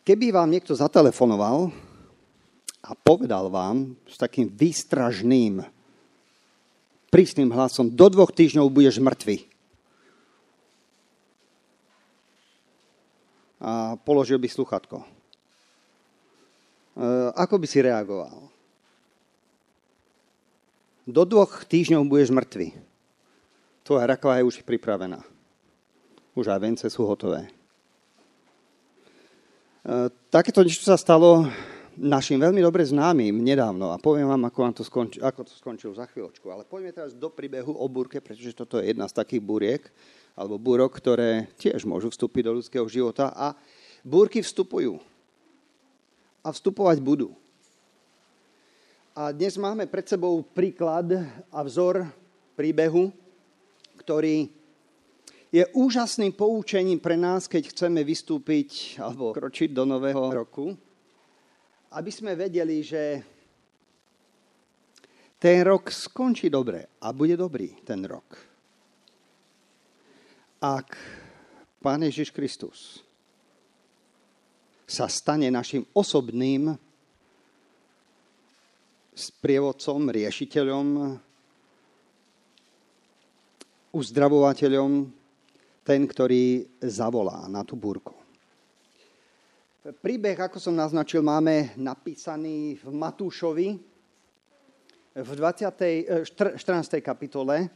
Keby vám niekto zatelefonoval a povedal vám s takým výstražným, prísnym hlasom, do 2 týždňov budeš mŕtvy. A položil by slúchatko. Ako by si reagoval? Do 2 týždňov budeš mŕtvy. Tvoja rakva je už pripravená. Už aj vence sú hotové. Takéto niečo sa stalo našim veľmi dobre známym nedávno a poviem vám, ako to skončilo za chvíľočku. Ale poďme teraz do príbehu o búrke, pretože toto je jedna z takých búriek, alebo búrok, ktoré tiež môžu vstúpiť do ľudského života a búrky vstupujú a vstupovať budú. A dnes máme pred sebou príklad a vzor príbehu, ktorý je úžasným poučením pre nás, keď chceme vystúpiť alebo kročiť do nového roku, aby sme vedeli, že ten rok skončí dobre a bude dobrý ten rok. Ak Pán Ježiš Kristus sa stane našim osobným sprievodcom, riešiteľom, uzdravovateľom, ten, ktorý zavolá na tú búrku. Príbeh, ako som naznačil, máme napísaný v Matúšovi v 14. kapitole.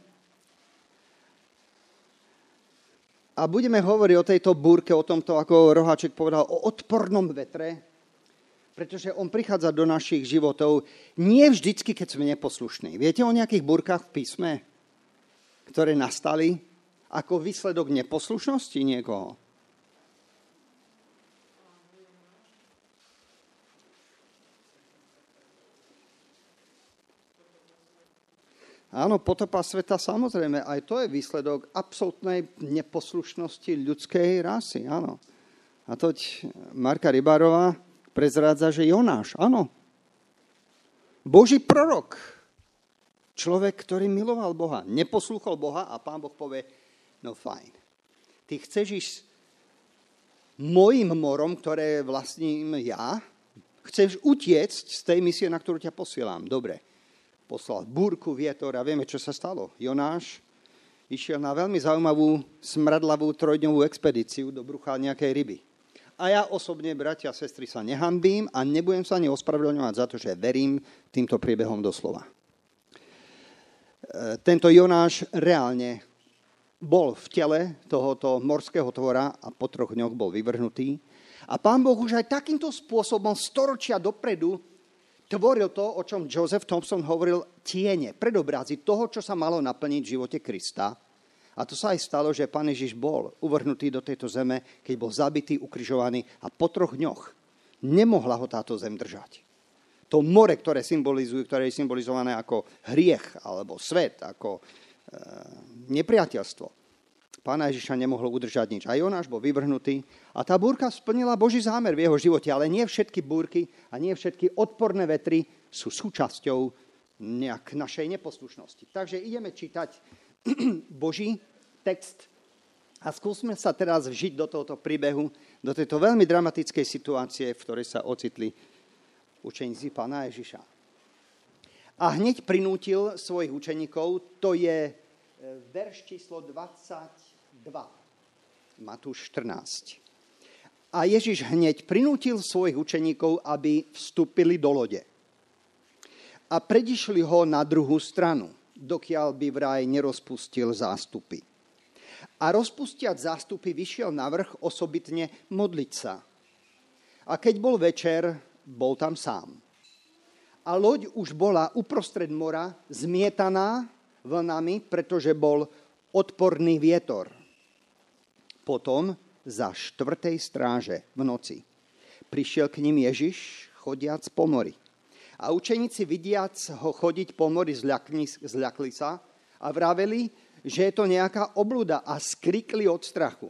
A budeme hovoriť o tejto búrke, o tomto, ako Roháček povedal, o odpornom vetre, pretože on prichádza do našich životov nie vždycky, keď sme neposlušní. Viete o nejakých búrkach v písme, ktoré nastali ako výsledok neposlušnosti niekoho? Áno, potopa sveta, samozrejme, aj to je výsledok absolútnej neposlušnosti ľudskej rasy, áno. A toť Marka Rybárová prezrádza, že Jonáš, áno. Boží prorok, človek, ktorý miloval Boha, neposlúchol Boha a Pán Boh povie, no fajn, ty chceš ísť mojim morom, ktoré vlastním ja, chceš utiecť z tej misie, na ktorú ťa posielam, dobre. Poslal búrku, vietor a vieme, čo sa stalo. Jonáš išiel na veľmi zaujímavú, smradlavú 3-dňovú expedíciu do brucha nejakej ryby. A ja osobne, bratia a sestry, sa nehambím a nebudem sa ani ospravedlňovať za to, že verím týmto príbehom doslova. Tento Jonáš reálne bol v tele tohoto morského tvora a po 3 dňoch bol vyvrhnutý. A Pán Boh už aj takýmto spôsobom storočia dopredu tvoril to, o čom Joseph Thompson hovoril, tiene, predobrazy toho, čo sa malo naplniť v živote Krista. A to sa aj stalo, že Pán Ježiš bol uvrhnutý do tejto zeme, keď bol zabitý, ukrižovaný a po 3 dňoch nemohla ho táto zem držať. To more, ktoré je symbolizované ako hriech alebo svet, ako nepriateľstvo. Pána Ježiša nemohlo udržať nič. A Jonáš bol vyvrhnutý a tá búrka splnila Boží zámer v jeho živote, ale nie všetky búrky a nie všetky odporné vetry sú súčasťou nejak našej neposlušnosti. Takže ideme čítať Boží text a skúsme sa teraz vžiť do tohoto príbehu, do tejto veľmi dramatickej situácie, v ktorej sa ocitli učeníci Pána Ježiša. A hneď prinútil svojich učeníkov, to je verš číslo 22, Matúš 14. A Ježiš hneď prinútil svojich učeníkov, aby vstúpili do lode. A predišli ho na druhú stranu, dokiaľ by vraj nerozpustil zástupy. A rozpustiac zástupy vyšiel na vrch osobitne modliť sa. A keď bol večer, bol tam sám. A loď už bola uprostred mora, zmietaná vlnami, pretože bol odporný vietor. Potom za 4. stráže v noci prišiel k ním Ježiš, chodiac po mori. A učeníci vidiac ho chodiť po mori zľakli sa a vraveli, že je to nejaká obluda a skrikli od strachu.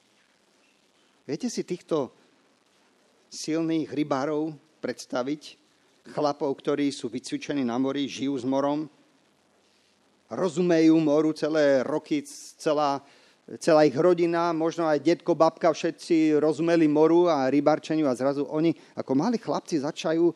Viete si týchto silných rybárov predstaviť? Chlapov, ktorí sú vycvičení na mori, žijú s morom, rozumejú moru celé roky, celá celá ich rodina, možno aj detko, babka, všetci rozumeli moru a rybarčeniu a zrazu oni ako malí chlapci začnú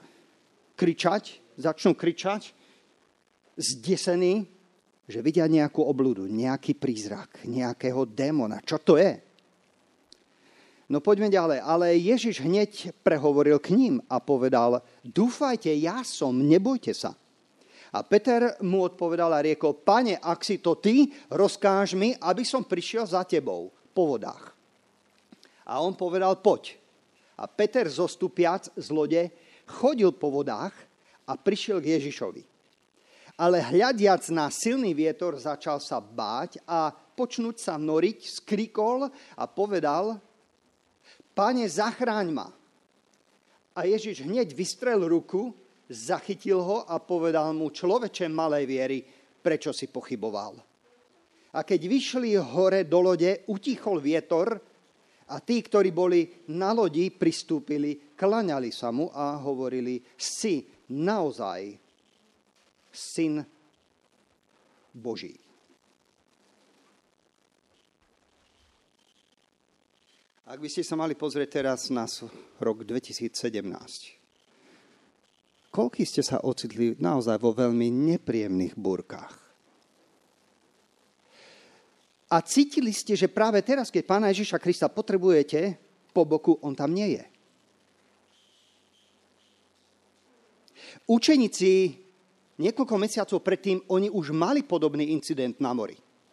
kričať, zdesení, že vidia nejakú obludu, nejaký prízrak, nejakého démona. Čo to je? No poďme ďalej. Ale Ježiš hneď prehovoril k ním a povedal, dúfajte, ja som, nebojte sa. A Peter mu odpovedal a riekol, Pane, ak si to ty, rozkáž mi, aby som prišiel za tebou po vodách. A on povedal, poď. A Peter zostupiac z lode chodil po vodách a prišiel k Ježišovi. Ale hľadiac na silný vietor začal sa báť a počnúť sa noriť, skrikol a povedal, Pane, zachráň ma. A Ježiš hneď vystrel ruku, zachytil ho a povedal mu, človeče malej viery, prečo si pochyboval? A keď vyšli hore do lode, utichol vietor a tí, ktorí boli na lodi, pristúpili, klaňali sa mu a hovorili, si naozaj Syn Boží. Ak by ste sa mali pozrieť teraz na rok 2017, koľký ste sa ocitli naozaj vo veľmi nepríjemných búrkach? A cítili ste, že práve teraz, keď Pána Ježiša Krista potrebujete po boku, on tam nie je. Učeníci niekoľko mesiacov predtým, oni už mali podobný incident na mori.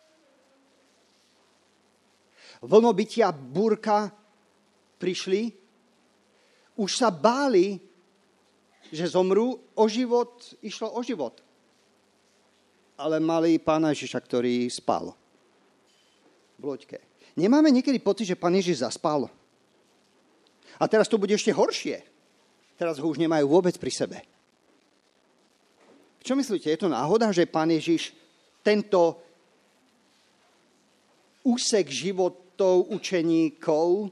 Vlnobytia, búrka prišli, už sa báli, že zomrú, išlo o život. Ale mali Pána Ježiša, ktorý spal v loďke. Nemáme niekedy pocit, že Pán Ježiš zaspal? A teraz to bude ešte horšie. Teraz ho už nemajú vôbec pri sebe. Čo myslíte, je to náhoda, že Pán Ježiš tento úsek životov učeníkov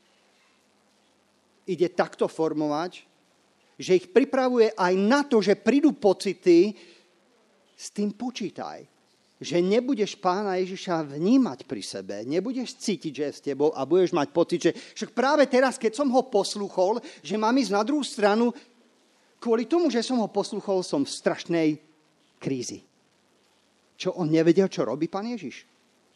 ide takto formovať, že ich pripravuje aj na to, že prídu pocity, s tým počítaj. Že nebudeš Pána Ježiša vnímať pri sebe, nebudeš cítiť, že je s tebou a budeš mať pocit, že však práve teraz, keď som ho poslúchol, že mám ísť na druhú stranu, kvôli tomu, že som ho poslúchol, som v strašnej krízi. Čo on nevedel, čo robí Pán Ježiš?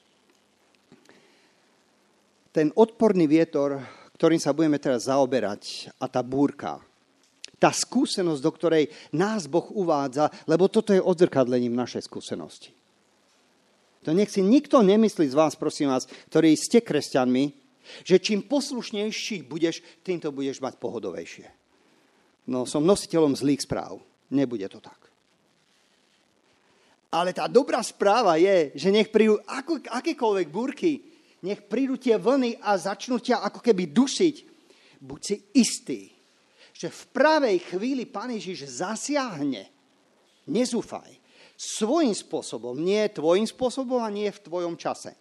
Ten odporný vietor, ktorým sa budeme teraz zaoberať, a tá búrka, tá skúsenosť, do ktorej nás Boh uvádza, lebo toto je odzrkadlením našej skúsenosti. To nech si nikto nemyslí z vás, prosím vás, ktorí ste kresťanmi, že čím poslušnejší budeš, tým to budeš mať pohodovejšie. No, som nositeľom zlých správ. Nebude to tak. Ale tá dobrá správa je, že nech prídu akékoľvek búrky, nech prídu tie vlny a začnú ťa ako keby dusiť. Buď si istý, že v pravej chvíli Pán Ježiš zasiahne. Nezúfaj. Svojím spôsobom, nie tvojím spôsobom a nie v tvojom čase.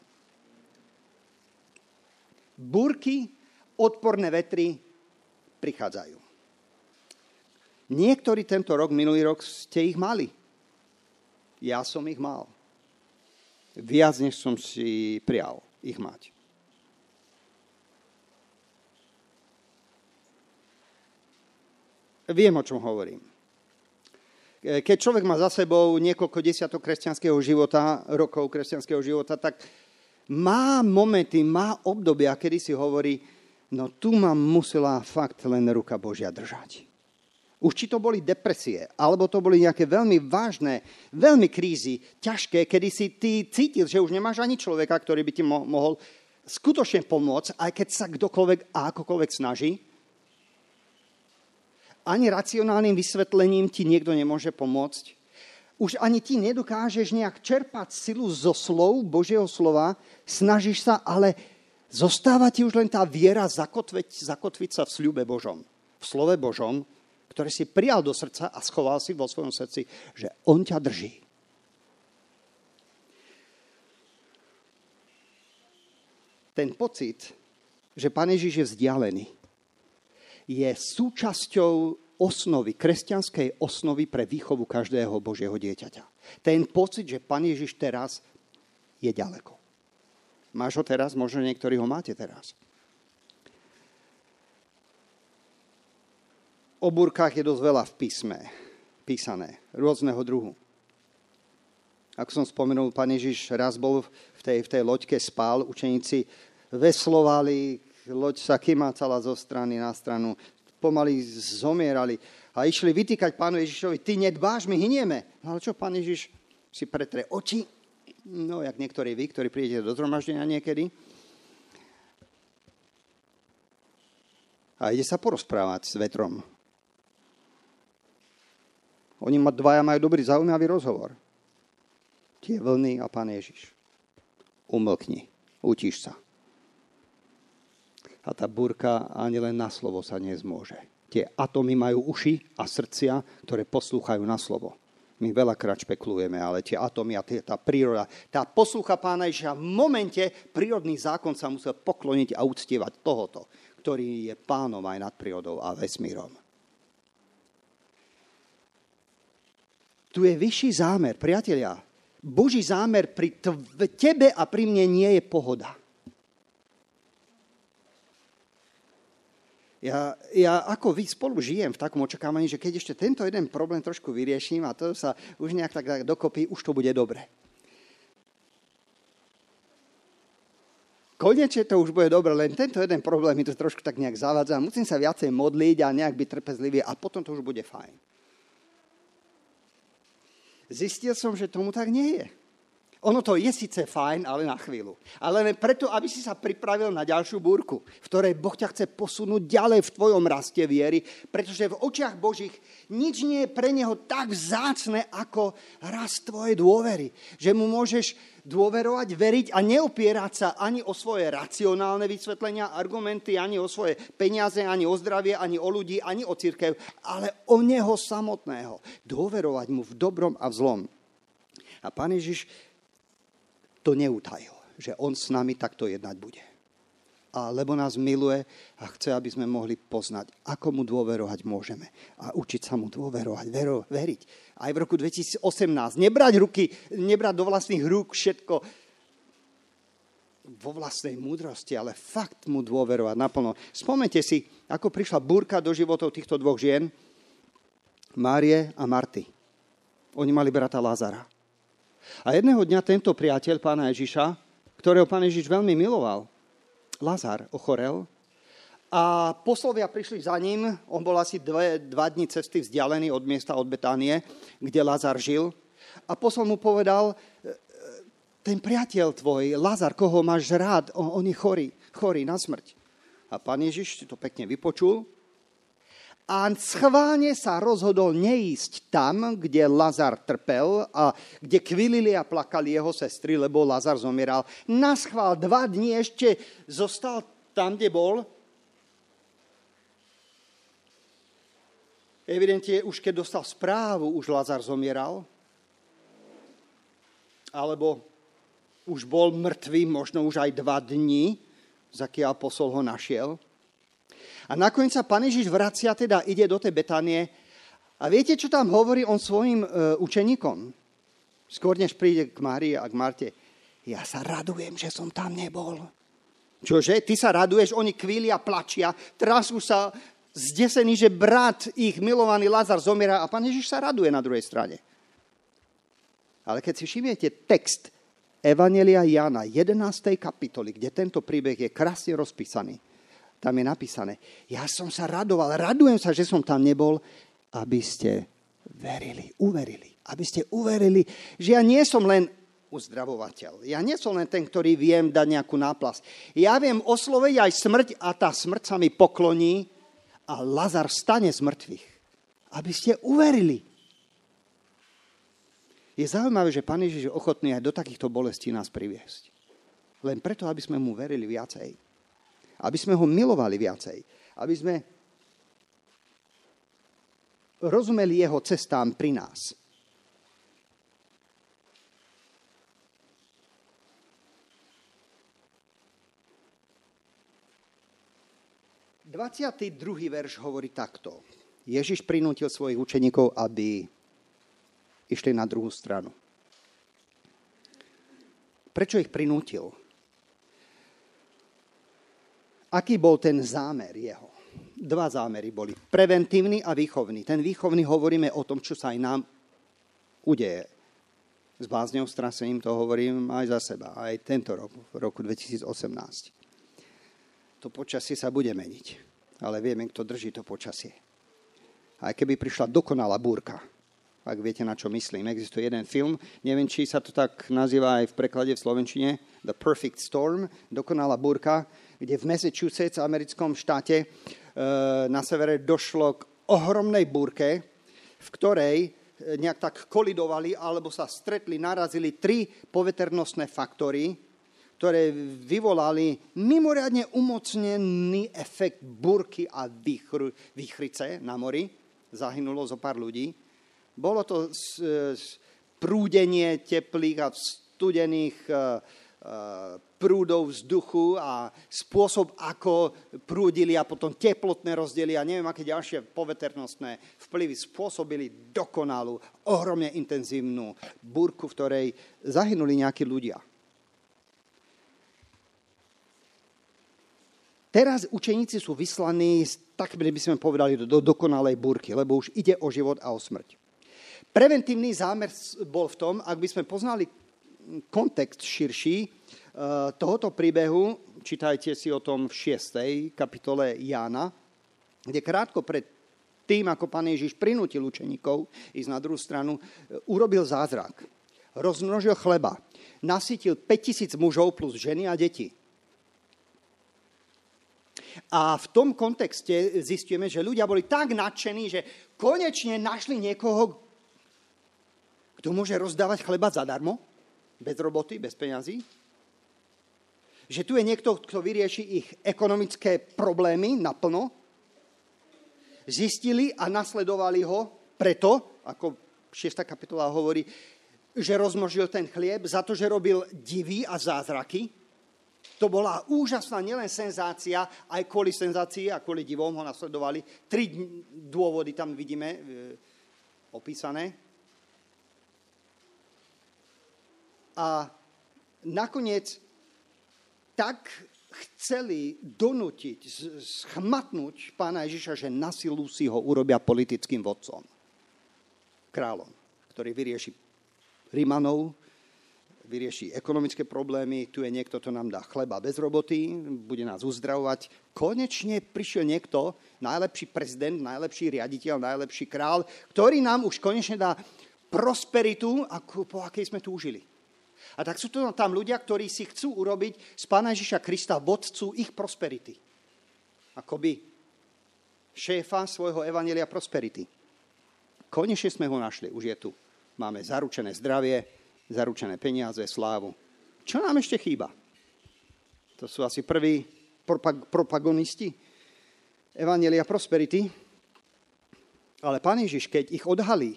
Búrky, odporné vetry prichádzajú. Niektorí tento rok, minulý rok ste ich mali. Ja som ich mal. Viac, než som si prial ich mať. Viem, o čom hovorím. Keď človek má za sebou niekoľko desiatok kresťanského života, rokov kresťanského života, tak má momenty, má obdobia, kedy si hovorí, no tu ma musela fakt len ruka Božia držať. Už či to boli depresie, alebo to boli nejaké veľmi vážne, veľmi krízy, ťažké, kedy si ty cítil, že už nemáš ani človeka, ktorý by ti mohol skutočne pomôcť, aj keď sa kdokoľvek a akokoľvek snaží. Ani racionálnym vysvetlením ti niekto nemôže pomôcť. Už ani ti nedokážeš nejak čerpať silu zo slov, Božieho slova, snažíš sa, ale zostáva ti už len tá viera zakotviť sa v sľube Božom, v slove Božom, ktoré si prijal do srdca a schoval si vo svojom srdci, že on ťa drží. Ten pocit, že Pán Ježiš je vzdialený, je súčasťou osnovy, kresťanskej osnovy pre výchovu každého Božieho dieťaťa. Ten pocit, že Pán Ježiš teraz je ďaleko. Máš ho teraz? Možno niektorí ho máte teraz. O búrkach je dosť veľa v písme písané, rôzneho druhu. Ako som spomenul, Pán Ježiš raz bol v tej loďke, spál, učeníci veslovali, loď sa kymácala zo strany na stranu, pomaly zomierali a išli vytýkať Pánu Ježišovi, ty nedbáš, my hynieme. No ale čo, Pán Ježiš si pretre oči? No, jak niektorí vy, ktorí prídete do zhromaždenia niekedy. A ide sa porozprávať s vetrom. Oni dvaja majú dobrý, zaujímavý rozhovor. Tie vlny a Pán Ježiš. Umlkni, utíš sa. A tá búrka ani len na slovo sa nezmôže. Tie atómy majú uši a srdcia, ktoré poslúchajú na slovo. My veľakrát špekulujeme, ale tie atómy a tá príroda, tá poslúcha Pána Ježiša v momente prírodný zákon sa musel pokloniť a uctievať tohoto, ktorý je pánom aj nad prírodou a vesmírom. Tu je vyšší zámer, priatelia. Boží zámer pri tebe a pri mne nie je pohoda. Ja ako vy spolu žijem v takom očakávaní, že keď ešte tento jeden problém trošku vyrieším a to sa už nejak tak dokopí, už to bude dobre. Konečne to už bude dobre, len tento jeden problém mi to trošku tak nejak zavádza. Musím sa viacej modliť a nejak byť trpezlivý a potom to už bude fajn. Zistil som, že tomu tak nie je. Ono to je síce fajn, ale na chvíľu. Ale len preto, aby si sa pripravil na ďalšiu búrku, v ktorej Boh ťa chce posunúť ďalej v tvojom raste viery, pretože v očiach Božích nič nie je pre neho tak vzácne, ako rast tvojej dôvery. Že mu môžeš dôverovať, veriť a neopierať sa ani o svoje racionálne vysvetlenia, argumenty, ani o svoje peniaze, ani o zdravie, ani o ľudí, ani o cirkev, ale o neho samotného. Dôverovať mu v dobrom a v zlom. A Pán Ježiš to neutajil, že on s nami takto jednať bude. A lebo nás miluje a chce, aby sme mohli poznať, ako mu dôverovať môžeme. A učiť sa mu dôverovať, veriť. Aj v roku 2018. Nebrať do vlastných rúk všetko vo vlastnej múdrosti, ale fakt mu dôverovať naplno. Spomeňte si, ako prišla búrka do životov týchto dvoch žien, Márie a Marty. Oni mali brata Lázara. A jedného dňa tento priateľ Pána Ježiša, ktorého Pán Ježiš veľmi miloval, Lazar, ochorel a poslovia prišli za ním, on bol asi 2 dni cesty vzdialený od miesta, od Betánie, kde Lazar žil a poslov mu povedal, ten priateľ tvoj, Lazar, koho máš rád, on je chorý na smrť. A Pán Ježiš si to pekne vypočul a schválne sa rozhodol neísť tam, kde Lazar trpel a kde kvilili a plakali jeho sestry, lebo Lazar zomieral. Naschvál 2 dni ešte zostal tam, kde bol. Evidentne, už keď dostal správu, už Lazar zomieral. Alebo už bol mŕtvý, možno už aj 2 dni, zakiaľ posol ho našiel. A nakoniec sa Pán Ježiš vracia, teda ide do tej Betánie. A viete, čo tam hovorí on svojim učeníkom? Skôr než príde k Márii a k Marte. Ja sa radujem, že som tam nebol. Čože? Ty sa raduješ, oni kvília, plačia, trasú sa zdesení, že brat ich milovaný Lazar zomiera a Pán Ježiš sa raduje na druhej strane. Ale keď si všimnete text Evanjelia Jána 11. kapitoly, kde tento príbeh je krásne rozpísaný, tam je napísané, ja som sa radoval, radujem sa, že som tam nebol, aby ste uverili. Aby ste uverili, že ja nie som len uzdravovateľ. Ja nie som len ten, ktorý viem dať nejakú náplasť. Ja viem osloviť aj smrť a tá smrť sa mi pokloní a Lazar stane z mŕtvych. Aby ste uverili. Je zaujímavé, že Pán Ježiš je ochotný aj do takýchto bolestí nás priviesť. Len preto, aby sme mu verili viacej. Aby sme ho milovali viacej. Aby sme rozumeli jeho cestám pri nás. Dvadsiaty 2. verš hovorí takto. Ježiš prinútil svojich učeníkov, aby išli na druhú stranu. Prečo ich prinútil? Aký bol ten zámer jeho? Dva zámery boli. Preventívny a výchovný. Ten výchovný hovoríme o tom, čo sa aj nám udeje. S bázňou, strasením to hovorím aj za seba. Aj tento rok, v roku 2018. To počasie sa bude meniť. Ale vieme, kto drží to počasie. Aj keby prišla dokonalá búrka, ak viete, na čo myslím. Existuje jeden film, neviem, či sa to tak nazýva aj v preklade v slovenčine, The Perfect Storm, dokonalá búrka, kde v Massachusetts, americkom štáte, na severe došlo k ohromnej búrke, v ktorej nejak tak kolidovali alebo sa stretli, narazili 3 poveternostné faktory, ktoré vyvolali mimoriadne umocnený efekt búrky a výchrice na mori. Zahynulo zo pár ľudí. Bolo to prúdenie teplých a studených prúdov vzduchu a spôsob, ako prúdili a potom teplotné rozdiely a neviem, aké ďalšie poveternostné vplyvy spôsobili dokonalú, ohromne intenzívnu búrku, v ktorej zahynuli nejakí ľudia. Teraz učeníci sú vyslaní, tak by sme povedali, do dokonalej búrky, lebo už ide o život a o smrť. Preventívny zámer bol v tom, ak by sme poznali kontext širší tohoto príbehu, čítajte si o tom v 6. kapitole Jána, kde krátko pred tým, ako Pán Ježiš prinútil učeníkov ísť na druhú stranu, urobil zázrak. Rozmnožil chleba, nasytil 5000 mužov plus ženy a deti. A v tom kontexte zistíme, že ľudia boli tak nadšení, že konečne našli niekoho, kto môže rozdávať chleba zadarmo, bez roboty, bez peňazí. Že tu je niekto, kto vyrieši ich ekonomické problémy naplno. Zistili a nasledovali ho preto, ako 6. kapitola hovorí, že rozmnožil ten chlieb za to, že robil divy a zázraky. To bola úžasná nielen senzácia, aj kvôli senzácii a kvôli divom ho nasledovali. 3 dôvody tam vidíme opísané. A nakoniec tak chceli donútiť, schmatnúť Pána Ježiša, že na silu si ho urobia politickým vodcom. Kráľom, ktorý vyrieši Rimanov, vyrieši ekonomické problémy, tu je niekto, kto nám dá chleba bez roboty, bude nás uzdravovať. Konečne prišiel niekto, najlepší prezident, najlepší riaditeľ, najlepší král, ktorý nám už konečne dá prosperitu, po akej sme túžili. A tak sú to tam ľudia, ktorí si chcú urobiť z Pána Ježiša Krista vodcu ich prosperity. Akoby šéfa svojho evanjelia prosperity. Konečne sme ho našli, už je tu. Máme zaručené zdravie, zaručené peniaze, slávu. Čo nám ešte chýba? To sú asi prví propagonisti evanjelia prosperity. Ale Pán Ježiš, keď ich odhalí,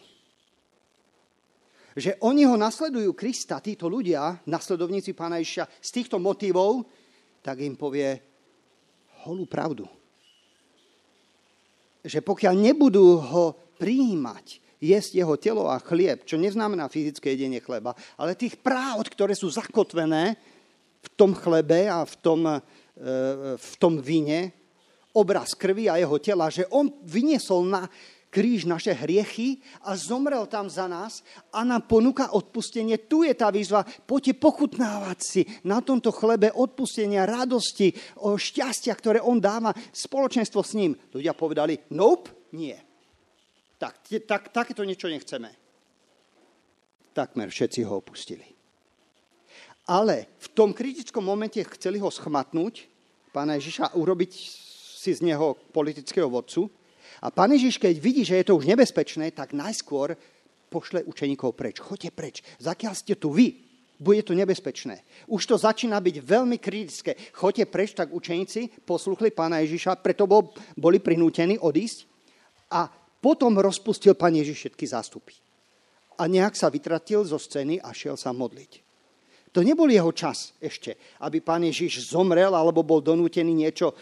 že oni ho nasledujú Krista, títo ľudia, nasledovníci Pána Ježiša, z týchto motivov, tak im povie holú pravdu. Že pokiaľ nebudú ho prijímať, jesť jeho telo a chlieb, čo neznamená fyzické jedenie chleba, ale tých práv, ktoré sú zakotvené v tom chlebe a v tom víne, obraz krvi a jeho tela, že on vyniesol na kríž naše hriechy a zomrel tam za nás a nám ponúka odpustenie. Tu je tá výzva, poďte pochutnávať si na tomto chlebe odpustenia, radosti, šťastia, ktoré on dáva, spoločenstvo s ním. Ľudia povedali, nope, nie. Takéto niečo nechceme. Takmer všetci ho opustili. Ale v tom kritickom momente chceli ho schmatnúť, Pána Ježiša, urobiť si z neho politického vodcu. A Pán Ježiš, keď vidí, že je to už nebezpečné, tak najskôr pošle učeníkov preč. Choďte preč. Zakiaľ ste tu vy, bude to nebezpečné. Už to začína byť veľmi kritické. Choďte preč, tak učeníci posluchli Pána Ježiša, preto boli prinútení odísť. A potom rozpustil Pán Ježiš všetky zástupy. A nejak sa vytratil zo scény a šiel sa modliť. To nebol jeho čas ešte, aby Pán Ježiš zomrel alebo bol donútený niečo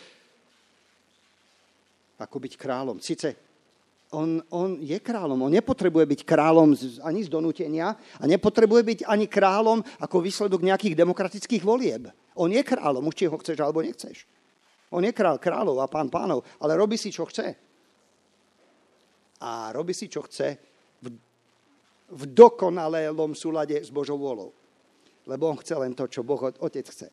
ako byť kráľom. Sice on je kráľom, on nepotrebuje byť kráľom ani z donútenia a nepotrebuje byť ani kráľom ako výsledok nejakých demokratických volieb. On je kráľom, už či ho chceš alebo nechceš. On je kráľ kráľov a pán pánov, ale robí si, čo chce. A robí si, čo chce v dokonalém súlade s Božou vôľou. Lebo on chce len to, čo Boh Otec chce.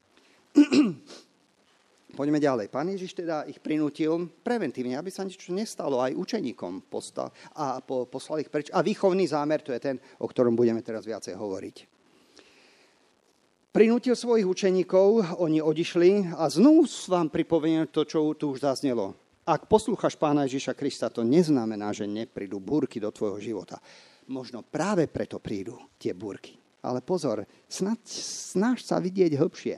Poďme ďalej. Pán Ježiš teda ich prinútil preventívne, aby sa niečo nestalo aj učeníkom poslal ich preč. A výchovný zámer, to je ten, o ktorom budeme teraz viacej hovoriť. Prinútil svojich učeníkov, oni odišli a znovu vám pripomeniem to, čo tu už zaznelo. Ak poslúchaš Pána Ježiša Krista, to neznamená, že neprídu búrky do tvojho života. Možno práve preto prídu tie búrky. Ale pozor, snaž sa vidieť hlbšie.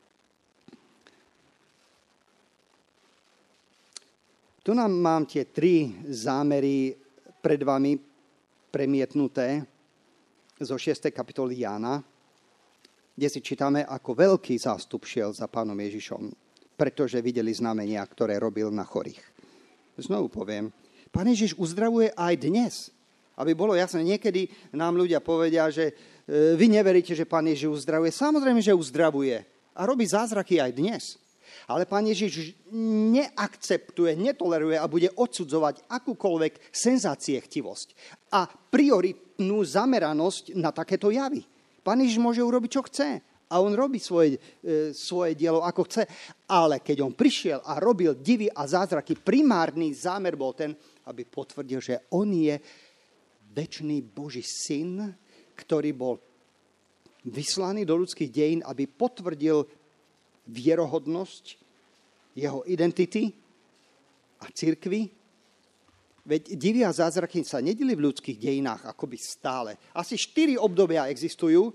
Tu nám mám tie 3 zámery pred vami premietnuté zo 6. kapitoly Jána, kde si čítame, ako veľký zástup šiel za Pánom Ježišom, pretože videli znamenia, ktoré robil na chorých. Znovu poviem, Pán Ježiš uzdravuje aj dnes. Aby bolo jasné, niekedy nám ľudia povedia, že vy neveríte, že Pán Ježiš uzdravuje. Samozrejme, že uzdravuje. A robí zázraky aj dnes. Ale Pán Ježiš neakceptuje, netoleruje a bude odsudzovať akúkoľvek senzáciechtivosť a prioritnú zameranosť na takéto javy. Pán Ježiš môže urobiť, čo chce. A on robí svoje dielo, ako chce. Ale keď on prišiel a robil divy a zázraky, primárny zámer bol ten, aby potvrdil, že on je večný Boží syn, ktorý bol vyslaný do ľudských dejín, aby potvrdil vierohodnosť jeho identity a cirkvi. Veď divy a zázraky sa nedeli v ľudských dejinách akoby stále. Asi 4 obdobia existujú.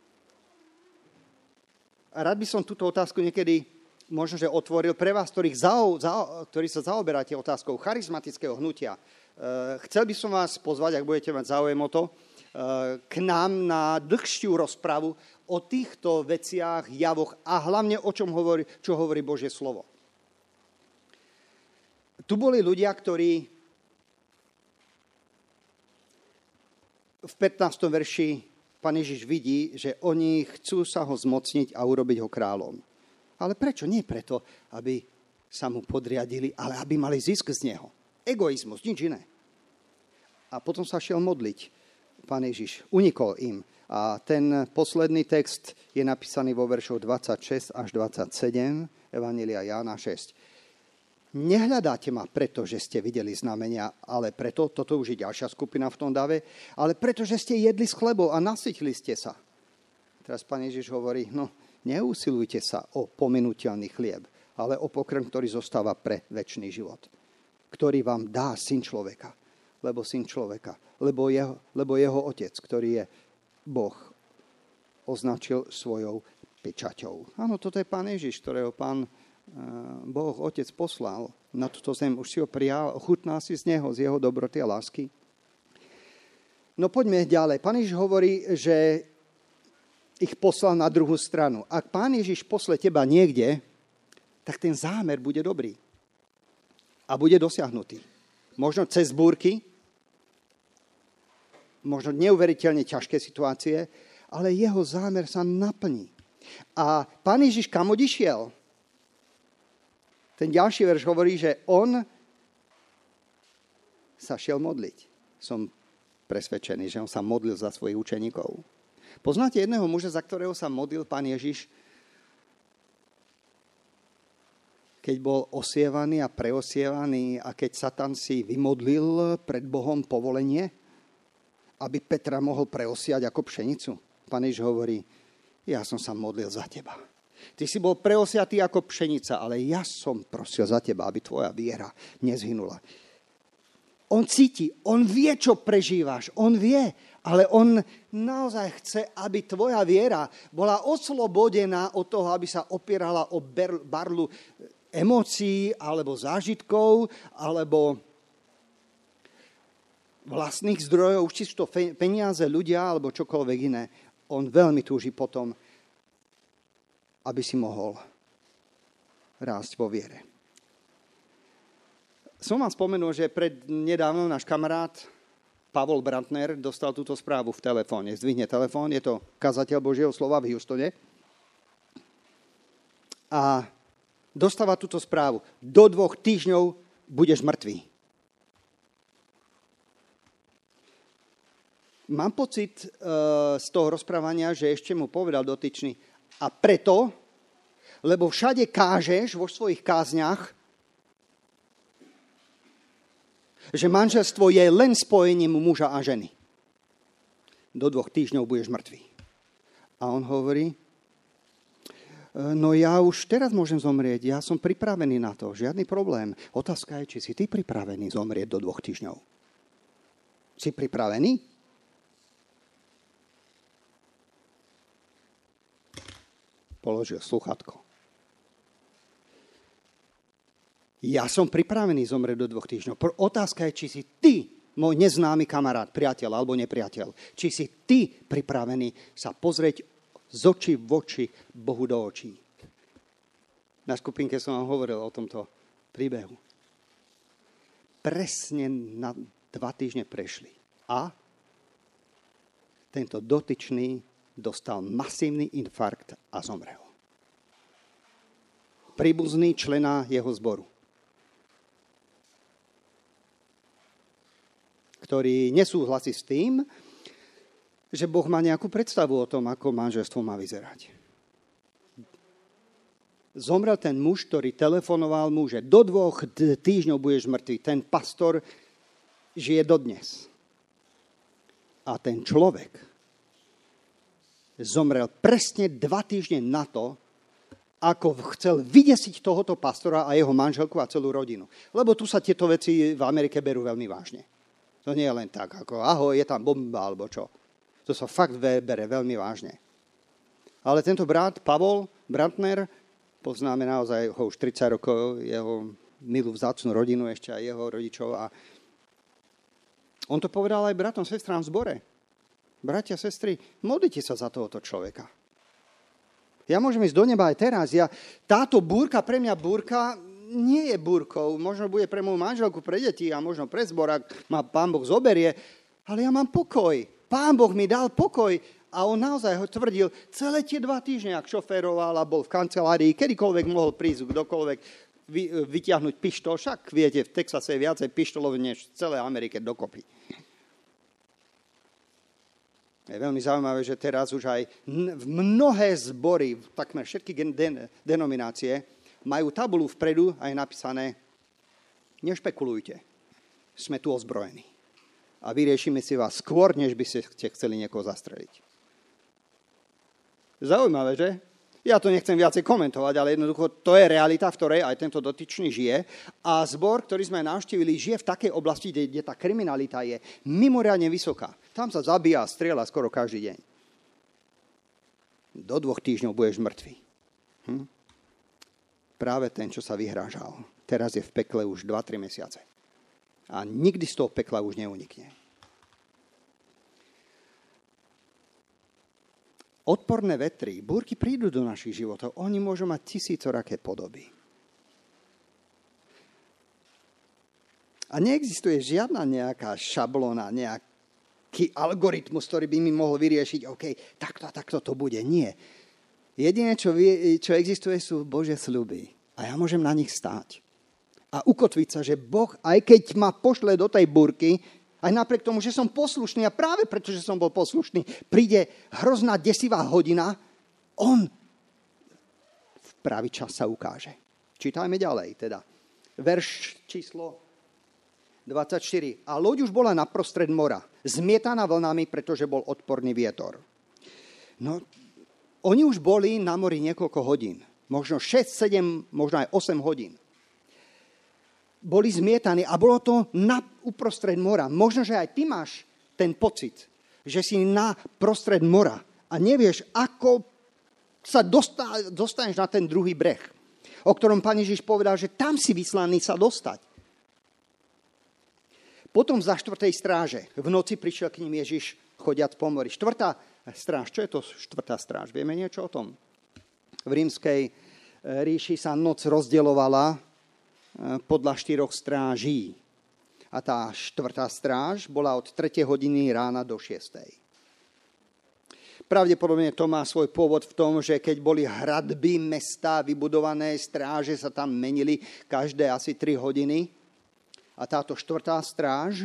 A rád by som túto otázku niekedy možno, že otvoril pre vás, ktorí sa zaoberáte otázkou charizmatického hnutia. Chcel by som vás pozvať, ak budete mať záujem o to, k nám na dlhšiu rozpravu o týchto veciach, javoch a hlavne o čom čo hovorí Božie slovo. Tu boli ľudia, ktorí v 15. verši Pán Ježiš vidí, že oni chcú sa ho zmocniť a urobiť ho kráľom. Ale prečo? Nie preto, aby sa mu podriadili, ale aby mali zisk z neho. Egoizmus, nič iné. A potom sa šiel modliť. Pán Ježiš unikol im. A ten posledný text je napísaný vo veršoch 26 až 27, Evanjelia Jána 6. Nehľadáte ma preto, že ste videli znamenia, ale preto, toto už je ďalšia skupina v tom dave, ale preto, že ste jedli z chlebov a nasytili ste sa. Teraz Pán Ježiš hovorí, neusilujte sa o pominuteľný chlieb, ale o pokrm, ktorý zostáva pre večný život, ktorý vám dá Syn človeka. Lebo Syn človeka, lebo jeho Otec, ktorý je Boh, označil svojou pečaťou. Áno, toto je Pán Ježiš, ktorého Pán Boh Otec poslal na túto zem. Už si ho prijal, chutná si z neho, z jeho dobroty a lásky. No poďme ďalej. Pán Ježiš hovorí, že ich poslal na druhú stranu. Ak Pán Ježiš posle teba niekde, tak ten zámer bude dobrý. A bude dosiahnutý. Možno cez búrky, možno neuveriteľne ťažké situácie, ale jeho zámer sa naplní. A Pán Ježiš kam odišiel? Ten ďalší verš hovorí, že on sa šiel modliť. Som presvedčený, že on sa modlil za svojich učeníkov. Poznáte jedného muža, za ktorého sa modlil Pán Ježiš? Keď bol osievaný a preosievaný a keď Satan si vymodlil pred Bohom povolenie, aby Petra mohol preosiať ako pšenicu. Pán Ježiš hovorí, ja som sa modlil za teba. Ty si bol preosiatý ako pšenica, ale ja som prosil za teba, aby tvoja viera nezhynula. On cíti, on vie, čo prežívaš, on vie, ale on naozaj chce, aby tvoja viera bola oslobodená od toho, aby sa opierala o barlu emócií, alebo zážitkov, alebo vlastných zdrojov, či sú to peniaze, ľudia, alebo čokoľvek iné. On veľmi túži potom, aby si mohol rásť vo viere. Som vám spomenul, že nedávno náš kamarát Pavol Brantner dostal túto správu v telefóne. Zdvihne telefón, je to kazateľ Božieho slova v Houstone. A dostáva túto správu. Do 2 týždňov budeš mŕtvý. Mám pocit z toho rozprávania, že ešte mu povedal dotyčný, a preto, lebo všade kážeš vo svojich kázniach, že manželstvo je len spojením muža a ženy. Do 2 týždňov budeš mŕtvý. A on hovorí, no ja už teraz môžem zomrieť, ja som pripravený na to, žiadny problém. Otázka je, či si ty pripravený zomrieť do 2 týždňov. Si pripravený? Položil sluchátko. Ja som pripravený zomrieť do 2 týždňov. Otázka je, či si ty, môj neznámy kamarát, priateľ alebo nepriateľ, či si ty pripravený sa pozrieť z očí v oči Bohu do očí. Na skupinke som vám hovoril o tomto príbehu. Presne na 2 týždne prešli. A tento dotyčný dostal masívny infarkt a zomrel. Príbuzný člena jeho zboru, ktorý nesúhlasí s tým, že Boh má nejakú predstavu o tom, ako manželstvo má vyzerať. Zomrel ten muž, ktorý telefonoval mu, že do 2 týždňov budeš mŕtvý. Ten pastor žije dodnes. A ten človek zomrel presne 2 týždne na to, ako chcel vydesiť tohoto pastora a jeho manželku a celú rodinu. Lebo tu sa tieto veci v Amerike berú veľmi vážne. To nie je len tak, ako ahoj, je tam bomba, alebo čo. To sa fakt bere veľmi vážne. Ale tento brat, Pavol Brantner, poznáme naozaj ho už 30 rokov, jeho milú vzácnu rodinu ešte aj jeho rodičov. A on to povedal aj bratom, sestrám v zbore. Bratia, sestry, modlite sa za tohoto človeka. Ja môžem ísť do neba aj teraz. Táto búrka, pre mňa búrka, nie je búrkou. Možno bude pre moju manželku, pre deti a možno pre zbor, ak ma Pán Boh zoberie. Ale ja mám pokoj. Pán Boh mi dal pokoj. A on naozaj ho tvrdil, celé tie 2 týždne, ak šoféroval a bol v kancelárii, kedykoľvek mohol prísť, kdokoľvek vyťahnuť pištol. Však viete, v Texase je viacej pištolov než v celej Amerike dokopy. Je veľmi zaujímavé, že teraz už aj mnohé zbory, takmer všetky denominácie, majú tabulu vpredu a je napísané nešpekulujte, sme tu ozbrojení. A vyriešime si vás skôr, než by ste chceli niekoho zastreliť. Zaujímavé, že? Ja to nechcem viacej komentovať, ale jednoducho to je realita, v ktorej aj tento dotyčný žije. A zbor, ktorý sme navštívili, žije v takej oblasti, kde tá kriminalita je mimoriadne vysoká. Tam sa zabíja a strieľa skoro každý deň. Do 2 týždňov budeš mŕtvý. Práve ten, čo sa vyhrážal. Teraz je v pekle už 2-3 mesiace. A nikdy z toho pekla už neunikne. Odporné vetry, búrky prídu do našich životov. Oni môžu mať tisícoraké podoby. A neexistuje žiadna nejaká šablóna, nejaký algoritmus, ktorý by mi mohol vyriešiť, OK, takto a takto to bude. Nie. Jediné, čo existuje, sú Božie sľuby. A ja môžem na nich stáť. A ukotviť sa, že Boh, aj keď ma pošle do tej búrky, aj napriek tomu, že som poslušný a práve preto, že som bol poslušný, príde hrozná desivá hodina, on v pravý čas sa ukáže. Čítajme ďalej teda. Verš číslo 24. A loď už bola naprostred mora, zmietaná vlnami, pretože bol odporný vietor. No, oni už boli na mori niekoľko hodín. Možno 6, 7, možno aj 8 hodín. Boli zmietaní a bolo to uprostred mora. Možno, že aj ty máš ten pocit, že si na prostred mora a nevieš, ako sa dostaneš na ten druhý breh, o ktorom Pán Ježiš povedal, že tam si vyslaný sa dostať. Potom za 4. stráže v noci prišiel k ním Ježiš chodiac po mori. 4. stráž, čo je to 4. stráž? Vieme niečo o tom? V rímskej ríši sa noc rozdielovala podľa 4 stráží. A tá 4. stráž bola od 3. hodiny rána do 6. Pravdepodobne to má svoj pôvod v tom, že keď boli hradby mesta vybudované, stráže sa tam menili každé asi 3 hodiny. A táto 4. stráž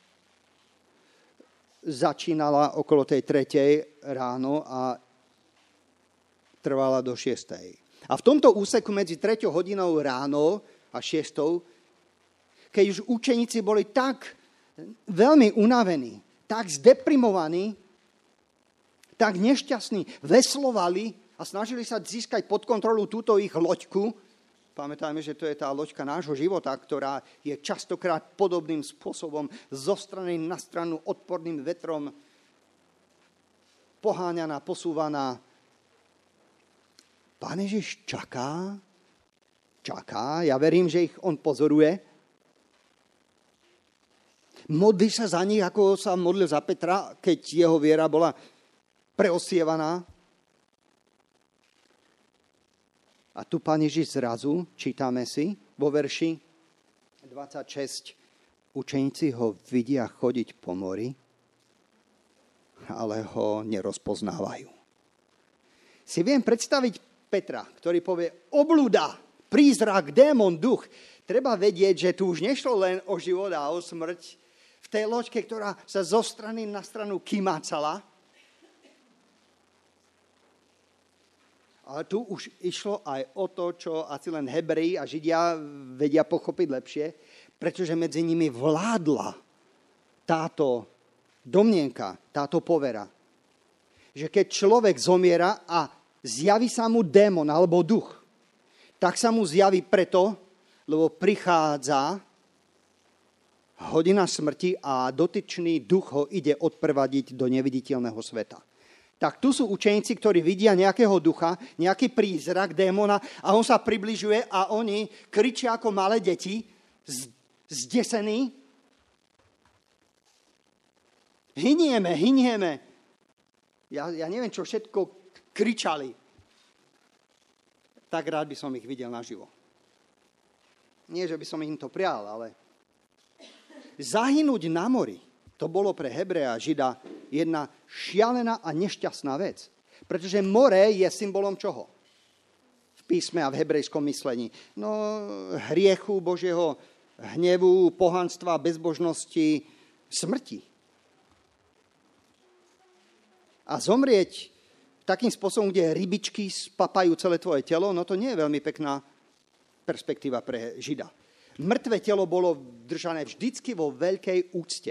začínala okolo tej 3. ráno a trvala do 6. A v tomto úseku medzi 3. hodinou ráno a 6. keď už učeníci boli tak veľmi unavení, tak zdeprimovaní, tak nešťastní, veslovali a snažili sa získať pod kontrolu túto ich loďku. Pamätajme, že to je tá loďka nášho života, ktorá je častokrát podobným spôsobom zo strany na stranu odporným vetrom poháňaná, posúvaná. Pán Ježiš čaká, ja verím, že ich on pozoruje. Modlí sa za nich, ako sa modlil za Petra, keď jeho viera bola preosievaná. A tu Pán Ježiš zrazu, čítame si vo verši 26, učeníci ho vidia chodiť po mori, ale ho nerozpoznávajú. Si viem predstaviť Petra, ktorý povie obluda, prízrak, démon, duch. Treba vedieť, že tu už nešlo len o život a o smrť. V tej loďke, ktorá sa zo strany na stranu kymácala, ale tu už išlo aj o to, čo asi len Hebreji a Židia vedia pochopiť lepšie, pretože medzi nimi vládla táto domnienka, táto povera, že keď človek zomiera a zjaví sa mu démon alebo duch, tak sa mu zjaví preto, lebo prichádza hodina smrti a dotyčný duch ho ide odprevadiť do neviditeľného sveta. Tak tu sú učeníci, ktorí vidia nejakého ducha, nejaký prízrak démona a on sa približuje a oni kričia ako malé deti, zdesení. Hynieme. Ja neviem, čo všetko kričali. Tak rád by som ich videl naživo. Nie, že by som im to prial, ale zahynúť na mori, to bolo pre Hebreja a Žida jedna šialená a nešťastná vec. Pretože more je symbolom čoho? V písme a v hebrejskom myslení. No, hriechu, Božieho hnevu, pohanstva, bezbožnosti, smrti. A zomrieť takým spôsobom, kde rybičky spapajú celé tvoje telo, no to nie je veľmi pekná perspektíva pre Žida. Mŕtve telo bolo držané vždycky vo veľkej úcte.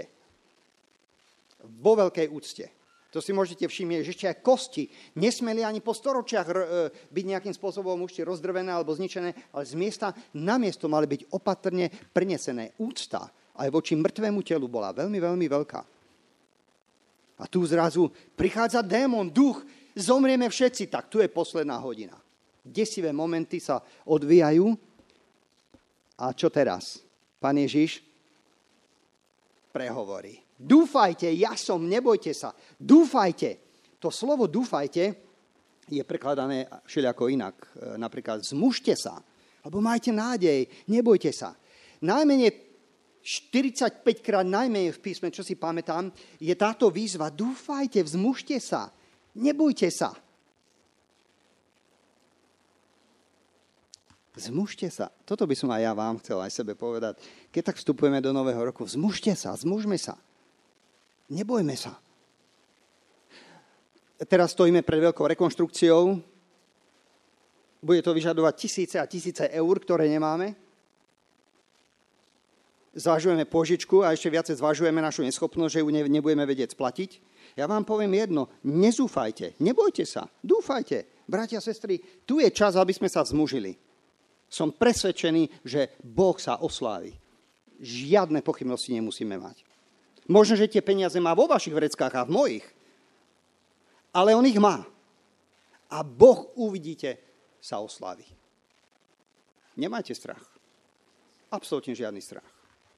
Vo veľkej úcte. To si môžete všimnúť, že ešte aj kosti nesmeli ani po storočiach byť nejakým spôsobom už rozdrvené alebo zničené, ale z miesta na miesto mali byť opatrne prenesené. Úcta aj voči mŕtvemu telu bola veľmi, veľmi veľká. A tu zrazu prichádza démon, duch, zomrieme všetci, tak tu je posledná hodina. Desivé momenty sa odvíjajú. A čo teraz? Pán Ježiš prehovorí. Dúfajte, ja som, nebojte sa. Dúfajte. To slovo dúfajte je prekladané všelijako inak. Napríklad zmužte sa, alebo majte nádej, nebojte sa. Najmenej 45 krát, najmenej v písme, čo si pamätám, je táto výzva. Dúfajte, vzmužte sa, nebojte sa. Zmužte sa. Toto by som aj ja vám chcel aj sebe povedať. Keď tak vstupujeme do nového roku, zmužte sa, zmužme sa. Nebojme sa. Teraz stojíme pred veľkou rekonštrukciou. Bude to vyžadovať tisíce a tisíce eur, ktoré nemáme. Zvažujeme požičku a ešte viacej zvažujeme našu neschopnosť, že ju nebudeme vedieť splatiť. Ja vám poviem jedno, nezúfajte, nebojte sa, dúfajte. Bratia a sestry, tu je čas, aby sme sa zmužili. Som presvedčený, že Boh sa oslávi. Žiadne pochybnosti nemusíme mať. Možno, že tie peniaze má vo vašich vreckách a v mojich. Ale on ich má. A Boh, uvidíte, sa oslávi. Nemajte strach. Absolútne žiadny strach.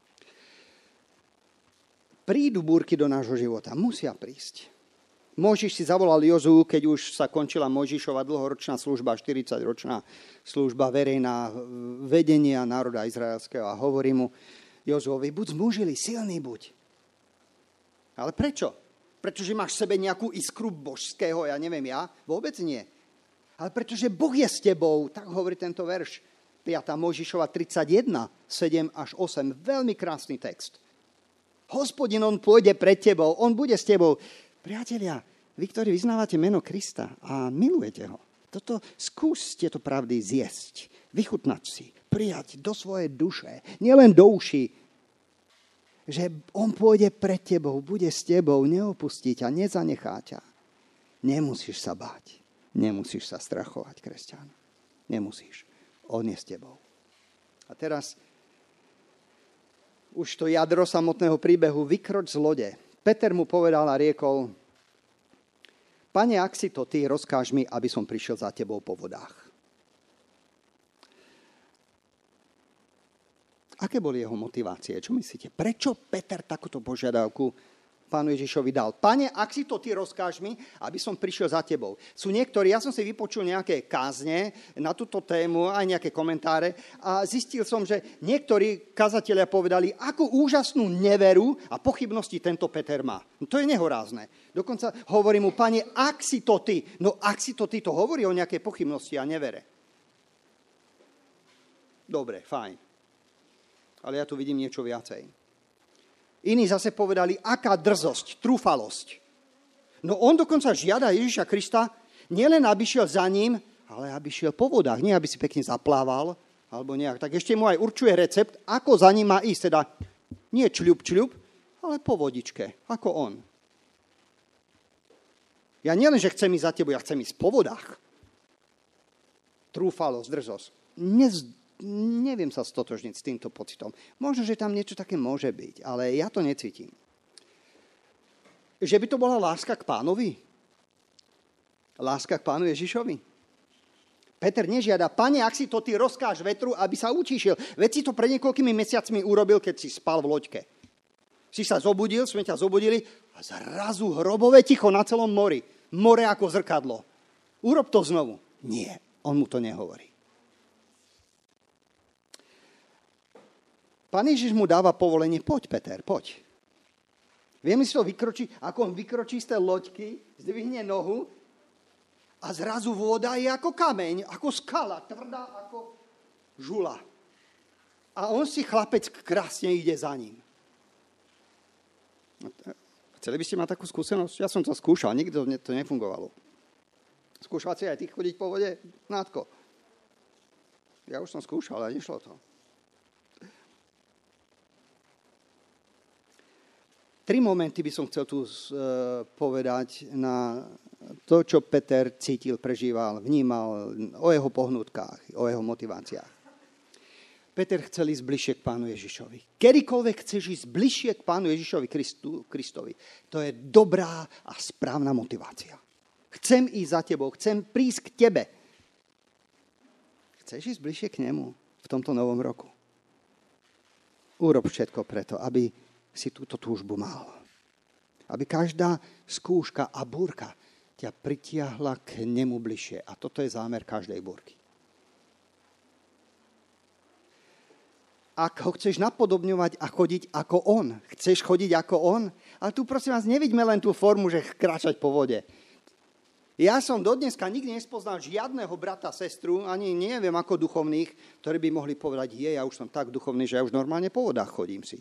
Prídu búrky do nášho života. Musia prísť. Mojžiš si zavolal Jozuu, keď už sa končila Mojžišova dlhoročná služba, 40-ročná služba verejná vedenia národa izraelského a hovorí mu Jozuovi, buď zmužili, silný buď. Ale prečo? pretože máš v sebe nejakú iskru božského, ja neviem ja, vôbec nie. Ale pretože Boh je s tebou, tak hovorí tento verš. 5. Mojžišova 31, 7 až 8, veľmi krásny text. Hospodin, on pôjde pred tebou, on bude s tebou. Priatelia, vy, ktorí vyznávate meno Krista a milujete ho, skúste to pravdy zjesť, vychutnať si, prijať do svojej duše, nielen do uší, že on pôjde pred tebou, bude s tebou, neopustí ťa, nezanechá ťa. Nemusíš sa báť, nemusíš sa strachovať, kresťan. Nemusíš. On je s tebou. A teraz už to jadro samotného príbehu, vykroč z lode. Peter mu povedal a riekol, Pane, ak si to ty, rozkáž mi, aby som prišiel za tebou po vodách. Aké boli jeho motivácie? Čo myslíte? Prečo Peter takúto požiadavku Pánu Ježišovi dal? Pane, ak si to ty, rozkáž mi, aby som prišiel za tebou. Sú niektorí, ja som si vypočul nejaké kázne na túto tému, aj nejaké komentáre a zistil som, že niektorí kazatelia povedali, akú úžasnú neveru a pochybnosti tento Peter má. No, to je nehorázne. Dokonca hovorí mu, Pane, ak si to ty, no ak si to ty, to hovorí o nejakej pochybnosti a nevere. Dobre, fajn. Ale ja tu vidím niečo viacej. Iní zase povedali, aká drzosť, trúfalosť. No on dokonca žiada Ježiša Krista, nielen aby šiel za ním, ale aby šiel po vodách. Nie, aby si pekne zaplával, alebo nejak. Tak ešte mu aj určuje recept, ako za ním má ísť. Teda nie čľup, ale po vodičke, ako on. Ja nielen, že chcem ísť za tebou, ja chcem ísť po vodách. Trúfalosť, drzosť. Neviem sa stotožniť s týmto pocitom. Možno, že tam niečo také môže byť, ale ja to necítim. Že by to bola láska k Pánovi? Láska k Pánu Ježišovi? Peter nežiada, Pane, ak si to ty rozkáž vetru, aby sa utíšil. Veď si to pred niekoľkými mesiacmi urobil, keď si spal v loďke. Si sa zobudil, sme ťa zobudili a zrazu hrobové ticho na celom mori. More ako zrkadlo. Urob to znovu. Nie, on mu to nehovorí. Pán Ježiš mu dáva povolenie, poď, Peter, poď. Vieme si to vykročiť, ako on vykročí z tej loďky, zdvihne nohu a zrazu voda je ako kameň, ako skala, tvrdá ako žula. A on si, chlapec, krásne ide za ním. Chceli by ste mať takú skúsenosť? Ja som to skúšal, nikdy to nefungovalo. Skúšal si aj ty chodiť po vode? Nátko. Ja už som skúšal, ale nešlo to. 3 momenty by som chcel tu povedať na to, čo Peter cítil, prežíval, vnímal o jeho pohnutkách, o jeho motiváciách. Peter chcel ísť bližšie k Pánu Ježišovi. Kedykoľvek chceš ísť bližšie k Pánu Ježišovi Kristovi, to je dobrá a správna motivácia. Chcem ísť za tebou, chcem prísť k tebe. Chceš ísť bližšie k nemu v tomto novom roku? Urob všetko preto, aby si túto túžbu mal. Aby každá skúška a búrka ťa pritiahla k nemu bližšie. A toto je zámer každej búrky. Ak ho chceš napodobňovať a chodiť ako on, chceš chodiť ako on, ale tu prosím vás, nevidíme len tú formu, že kráčať po vode. Ja som dodneska nikdy nespoznal žiadneho brata, sestru, ani neviem ako duchovných, ktorí by mohli povedať, ja už som tak duchovný, že ja už normálne po vodách chodím si.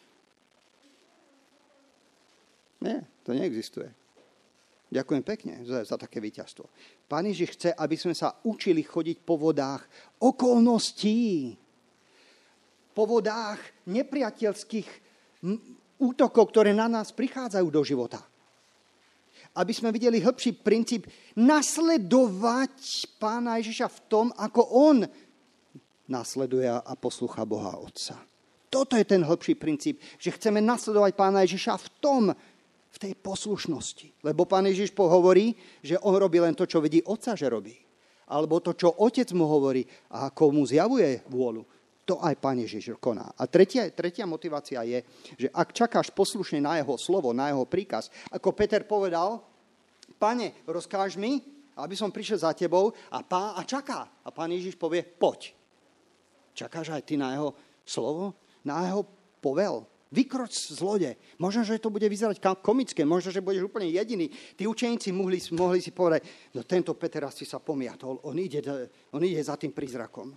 Nie, to neexistuje. Ďakujem pekne za také víťazstvo. Pán Ježiš chce, aby sme sa učili chodiť po vodách okolností. Po vodách nepriateľských útokov, ktoré na nás prichádzajú do života. Aby sme videli hĺbší princíp nasledovať Pána Ježiša v tom, ako on nasleduje a poslúcha Boha Otca. Toto je ten hĺbší princíp, že chceme nasledovať Pána Ježiša v tej poslušnosti. Lebo Pán Ježiš hovorí, že on robí len to, čo vidí Otca, že robí. Alebo to, čo Otec mu hovorí a ako mu zjavuje vôľu. To aj Pán Ježiš koná. A tretia motivácia je, že ak čakáš poslušne na jeho slovo, na jeho príkaz, ako Peter povedal, Pane, rozkáž mi, aby som prišiel za tebou a čaká. A Pán Ježiš povie, poď. Čakáš aj ty na jeho slovo, na jeho povel? Vykroč z lode. Možno, že to bude vyzerať komické, možno, že budeš úplne jediný. Tí učeníci mohli si povedať, no tento Peter asi sa pomiatol, on ide za tým prízrakom.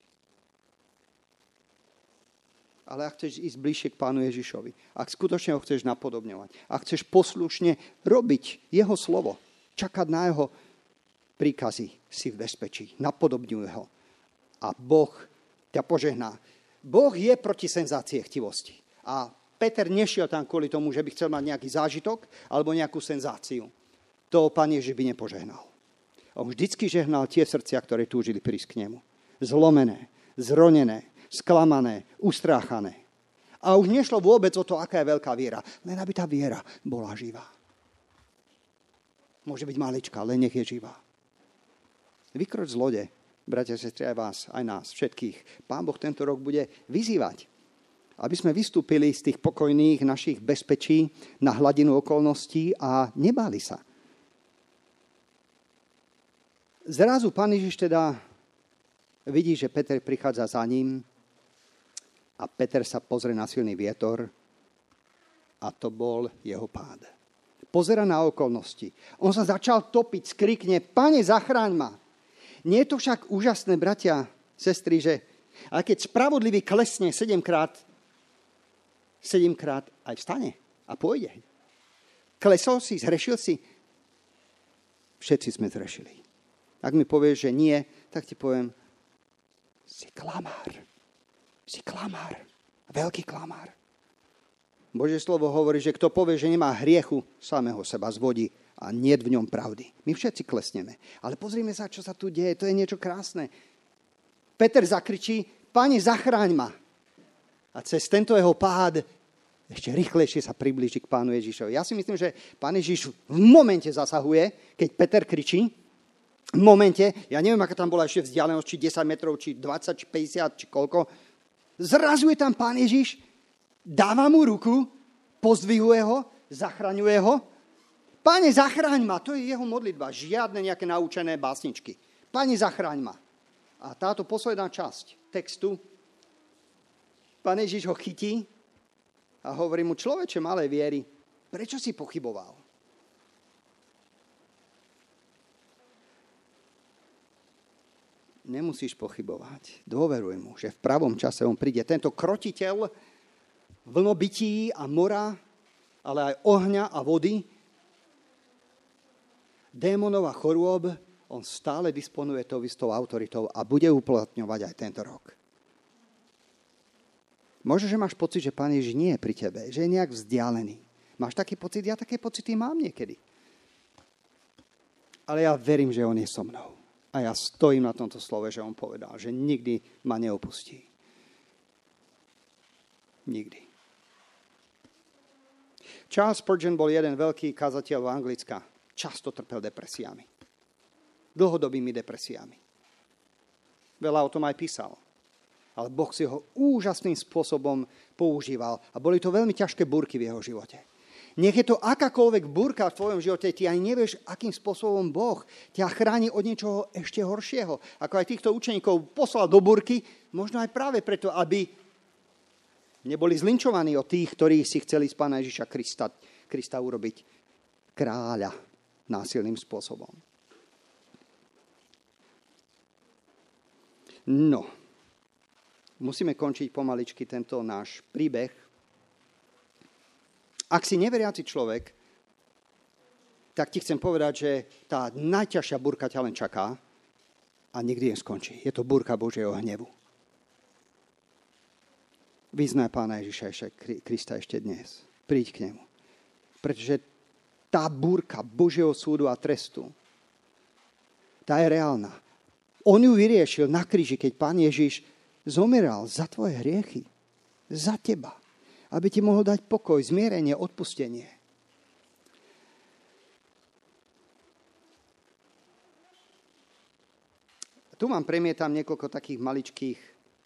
Ale ak chceš ísť bližšie k Pánu Ježišovi, ak skutočne ho chceš napodobňovať, ak chceš poslušne robiť jeho slovo, čakať na jeho príkazy, si v bezpečí, napodobňuj ho. A Boh ťa požehná. Boh je proti senzácie chtivosti. A Peter nešiel tam kvôli tomu, že by chcel mať nejaký zážitok alebo nejakú senzáciu. To Pán Ježiš by nepožehnal. On vždycky žehnal tie srdcia, ktoré túžili prísť k nemu. Zlomené, zronené, sklamané, ustráchané. A už nešlo vôbec o to, aká je veľká viera. Len aby tá viera bola živá. Môže byť maličká, len nech je živá. Vykroč z lode, bratia, sestry, aj vás, aj nás, všetkých. Pán Boh tento rok bude vyzývať, aby sme vystúpili z tých pokojných našich bezpečí na hladinu okolností a nebáli sa. Zrazu Pán Ježiš teda vidí, že Peter prichádza za ním a Peter sa pozrie na silný vietor a to bol jeho pád. Pozera na okolnosti. On sa začal topiť, skrikne, Pane, zachráň ma. Nie je to však úžasné, bratia, sestry, že aj keď spravodlivý klesne 7-krát aj vstane a pôjde. Klesol si, zhrešil si. Všetci sme zhrešili. Ak mi povieš, že nie, tak ti poviem, si klamár. Si klamár. Veľký klamár. Božie slovo hovorí, že kto povie, že nemá hriechu, samého seba zvodí a nie v ňom pravdy. My všetci klesneme. Ale pozrime sa, čo sa tu deje. To je niečo krásne. Peter zakričí, Pane, zachráň ma. A cez tento jeho pád ešte rýchlejšie sa priblíži k Pánu Ježišovi. Ja si myslím, že Pán Ježiš v momente zasahuje, keď Peter kričí. V momente, ja neviem, aká tam bola ešte vzdialenosť, či 10 metrov, či 20, či 50, či koľko. Zrazuje tam Pán Ježiš, dáva mu ruku, pozdvihuje ho, zachraňuje ho. Pane, zachráň ma, to je jeho modlitba, žiadne nejaké naučené básničky. Pane, zachráň ma. A táto posledná časť textu, Pán Ježiš ho chytí a hovorí mu, človeče malej viery, prečo si pochyboval? Nemusíš pochybovať. Dôveruj mu, že v pravom čase on príde. Tento krotiteľ vlnobytí a mora, ale aj ohňa a vody, démonov a chorôb, on stále disponuje tou istou autoritou a bude uplatňovať aj tento rok. Možno, že máš pocit, že Pán Ježiš nie je pri tebe, že je nejak vzdialený. Máš taký pocit? Ja také pocity mám niekedy. Ale ja verím, že on je so mnou. A ja stojím na tomto slove, že on povedal, že nikdy ma neopustí. Nikdy. Charles Spurgeon bol jeden veľký kazateľ v Anglicka. Často trpel depresiami. Dlhodobými depresiami. Veľa o tom aj písal. Ale Boh si ho úžasným spôsobom používal. A boli to veľmi ťažké búrky v jeho živote. Nech je to akákoľvek búrka v tvojom živote, ty ani nevieš, akým spôsobom Boh ťa chráni od niečoho ešte horšieho. Ako aj týchto učeníkov poslal do búrky, možno aj práve preto, aby neboli zlinčovaní od tých, ktorí si chceli z Pána Ježiša Krista urobiť kráľa násilným spôsobom. No, musíme končiť pomaličky tento náš príbeh. Ak si neveriaci človek, tak ti chcem povedať, že tá najťažšia búrka ťa len čaká a nikdy neskončí. Je to búrka Božieho hnevu. Vyznaj Pána Ježiša Krista ešte dnes. Príď k nemu. Pretože tá búrka Božieho súdu a trestu, tá je reálna. On ju vyriešil na kríži, keď Pán Ježiš zomeral za tvoje hriechy. Za teba. Aby ti mohol dať pokoj, zmierenie, odpustenie. Tu vám premietam niekoľko takých maličkých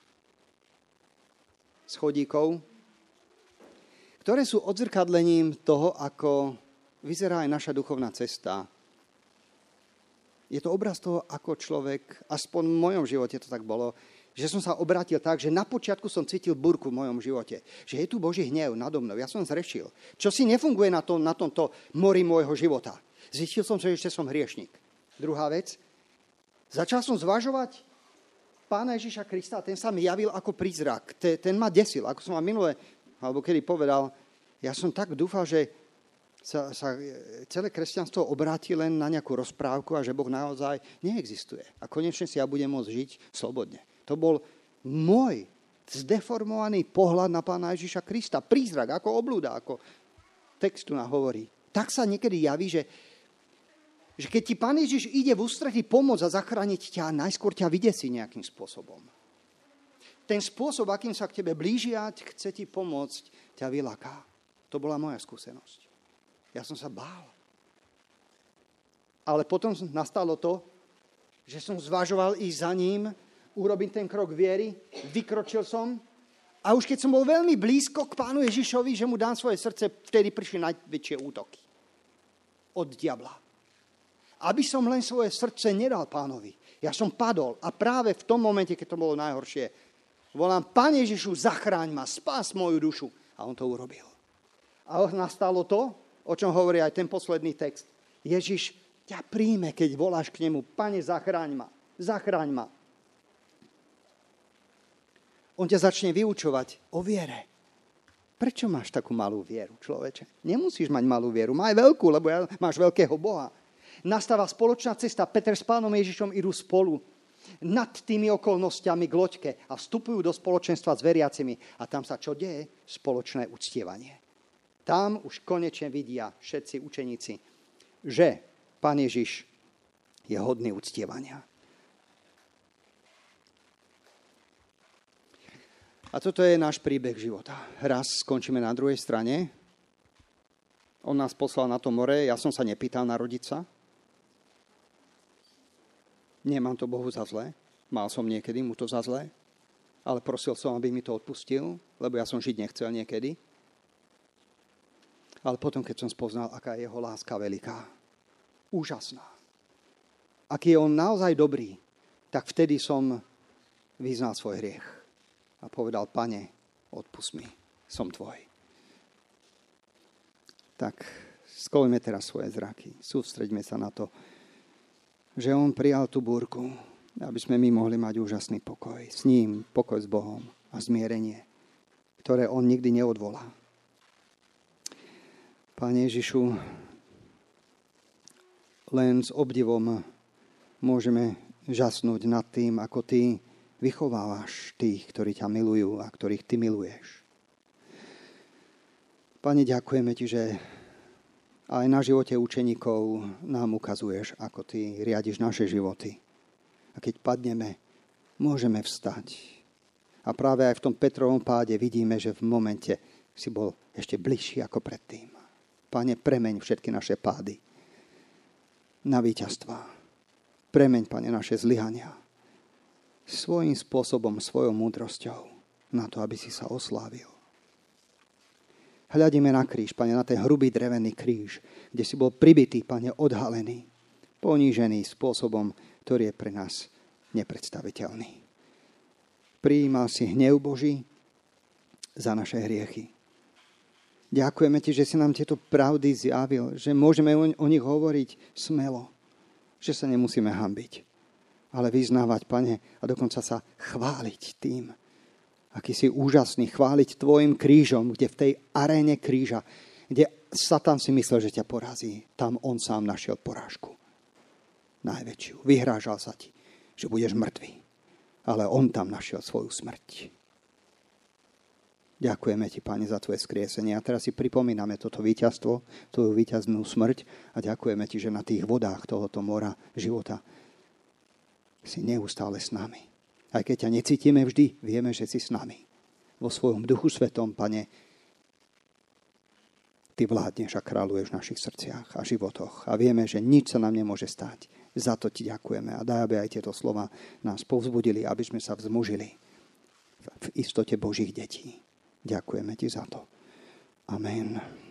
schodíkov, ktoré sú odzrkadlením toho, ako vyzerá aj naša duchovná cesta. Je to obraz toho, ako človek, aspoň v mojom živote to tak bolo, že som sa obrátil tak, že na počiatku som cítil búrku v mojom živote. Že je tu Boží hnev nado mnou. Ja som zrešil. Čo si nefunguje na tomto mori môjho života. Zistil som, že ešte som hriešnik. Druhá vec. Začal som zvažovať Pána Ježiša Krista. Ten sa mi javil ako prízrak. Ten ma desil. Ako som vám minule, alebo kedy povedal, ja som tak dúfal, že sa celé kresťanstvo obráti len na nejakú rozprávku a že Boh naozaj neexistuje. A konečne si ja budem môcť žiť slobodne. To bol môj zdeformovaný pohľad na Pána Ježiša Krista. Prízrak, ako oblúda, ako text tu hovorí. Tak sa niekedy javí, že keď ti Pán Ježiš ide v ústretí pomôcť a zachrániť ťa, najskôr ťa vydesí nejakým spôsobom. Ten spôsob, akým sa k tebe blížiať, chce ti pomôcť, ťa vylaká. To bola moja skúsenosť. Ja som sa bál. Ale potom nastalo to, že som zvažoval ísť za ním, urobiť ten krok viery, vykročil som a už keď som bol veľmi blízko k Pánu Ježišovi, že mu dám svoje srdce, vtedy prišli najväčšie útoky od diabla. Aby som len svoje srdce nedal Pánovi. Ja som padol a práve v tom momente, keď to bolo najhoršie, volám: Pane Ježišu, zachráň ma, spás moju dušu. A on to urobil. A nastalo to, o čom hovorí aj ten posledný text. Ježiš ťa príjme, keď voláš k nemu: Pane, zachráň ma, zachráň ma. On ťa začne vyučovať o viere. Prečo máš takú malú vieru, človeče? Nemusíš mať malú vieru, maj veľkú, lebo máš veľkého Boha. Nastáva spoločná cesta, Peter s Pánom Ježišom idú spolu nad tými okolnostiami k loďke a vstupujú do spoločenstva s veriacimi. A tam sa čo deje? Spoločné uctievanie. Tam už konečne vidia všetci učeníci, že Pán Ježiš je hodný uctievania. A toto je náš príbeh života. Raz skončíme na druhej strane. On nás poslal na to more. Ja som sa nepýtal narodiť sa. Nemám to Bohu za zlé. Mal som niekedy mu to za zlé. Ale prosil som, aby mi to odpustil, lebo ja som žiť nechcel niekedy. Ale potom, keď som spoznal, aká je jeho láska veľká. Úžasná. Aký je on naozaj dobrý, tak vtedy som vyznal svoj hriech. A povedal: Pane, odpusť mi, som tvoj. Tak skloňme teraz svoje zraky. Sústreďme sa na to, že on prijal tú búrku, aby sme my mohli mať úžasný pokoj. S ním pokoj s Bohom a zmierenie, ktoré on nikdy neodvolá. Pane Ježišu, len s obdivom môžeme žasnúť nad tým, ako ty vychovávaš tých, ktorí ťa milujú a ktorých ty miluješ. Pane, ďakujeme ti, že aj na živote učeníkov nám ukazuješ, ako ty riadiš naše životy. A keď padneme, môžeme vstať. A práve aj v tom Petrovom páde vidíme, že v momente si bol ešte bližší ako predtým. Pane, premeň všetky naše pády na víťazstvá. Premeň, Pane, naše zlyhania svojím spôsobom, svojou múdrosťou na to, aby si sa oslávil. Hľadíme na kríž, Pane, na ten hrubý drevený kríž, kde si bol pribitý, Pane, odhalený, ponížený spôsobom, ktorý je pre nás nepredstaviteľný. Prijímal si hnev Boží za naše hriechy. Ďakujeme ti, že si nám tieto pravdy zjavil, že môžeme o nich hovoriť smelo, že sa nemusíme hanbiť, ale vyznávať, Pane, a dokonca sa chváliť tým, aký si úžasný, chváliť tvojim krížom, kde v tej aréne kríža, kde Satan si myslel, že ťa porazí, tam on sám našiel porážku. Najväčšiu. Vyhrážal sa ti, že budeš mŕtvý, ale on tam našiel svoju smrť. Ďakujeme ti, Pane, za tvoje skriesenie. A teraz si pripomíname toto víťazstvo, tvoju víťaznú smrť a ďakujeme ti, že na tých vodách tohoto mora života si neustále s nami. Aj keď ťa necítime vždy, vieme, že si s nami. Vo svojom Duchu Svetom, Pane, ty vládneš a kráľuješ v našich srdciach a životoch. A vieme, že nič sa nám nemôže stať. Za to ti ďakujeme. A daj, aby aj tieto slova nás povzbudili, aby sme sa vzmužili v istote Božích detí. Ďakujeme ti za to. Amen.